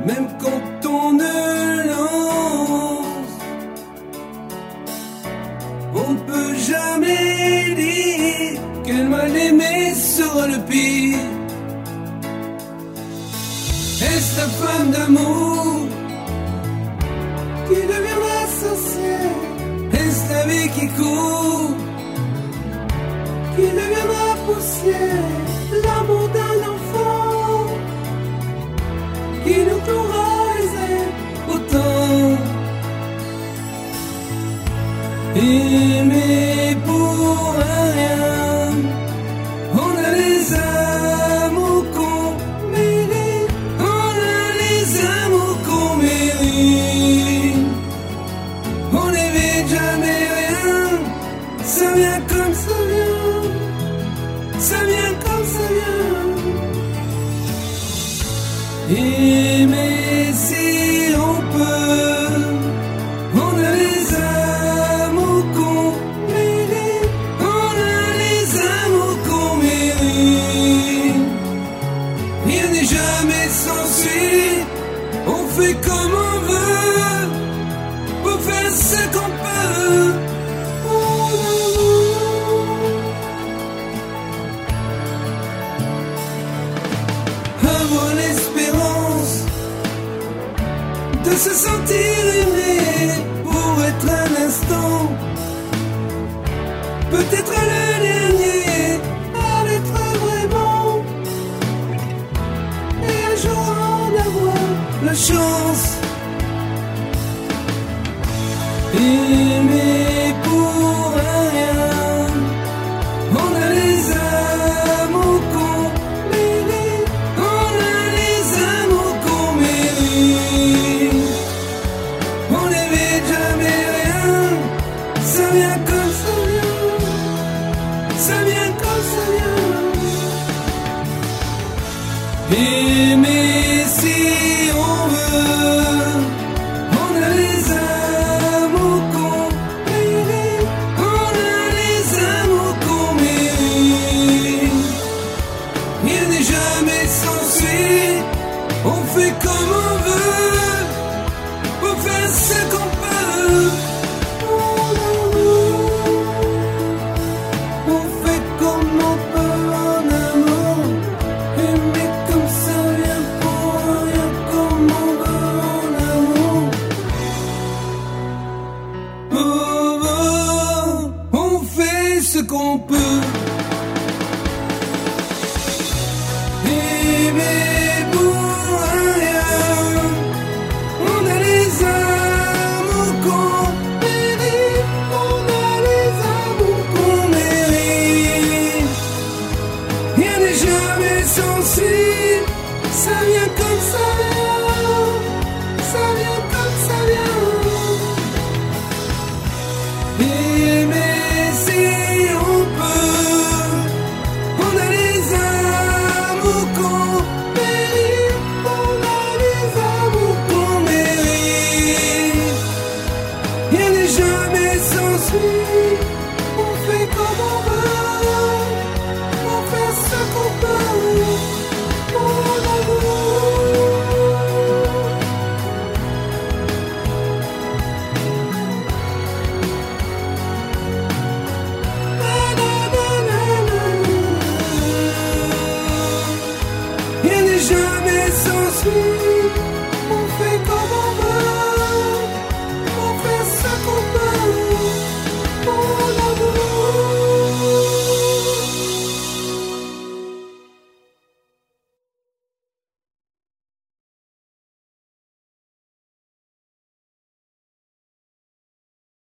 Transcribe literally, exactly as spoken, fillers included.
même quand on ne lance. On ne peut jamais dire quel mal aimé sera le pire. Est-ce ta femme d'amour qui deviendra sorcière? Est-ce ta vie qui court qui deviendra poussière? L'amour d'un enfant qui nous clouera les ailes autant. Aimer pour rien, on a les amours qu'on mérite, on a les amours qu'on mérite. On n'évite jamais rien, ça vient comme ça vient, ça vient comme ça vient. Aimer si on peut, on a les amours qu'on mérite, on a les amours qu'on mérite. Rien n'est jamais sans suite, on fait comme on veut, pour faire ce qu'on peut. Avoir l'espérance de se sentir aimé pour être un instant, peut-être le dernier à l'être vraiment, et un jour en avoir la chance. Aimer pour rien, on a les amours qu'on mérite, on a les amours qu'on mérite. On n'évite jamais rien, ça vient comme ça vient, ça vient comme ça vient. Aimer si on veut, on a les amours qu'on mérite, on a les amours qu'on mérite. Rien n'est jamais sans suite, on fait comme on veut, pour faire ce qu'on peut. On fait comme on peut en amour, aimer comme ça vient pour rien, comme on veut en amour. Oh, oh, on fait ce qu'on peut. Aimer pour rien, on a les amours qu'on mérite, on a les amours qu'on mérite. Rien n'est jamais sans suite, ça vient comme ça vient, ça vient comme ça vient. Aimer si on peut, on a les amours qu'on mérite, on a les amours qu'on mérite. Rien n'est jamais sans suite, on fait comme on veut, on fait ce qu'on peut, mon amour. Na, na, na, na, na. Rien n'est jamais sans suite.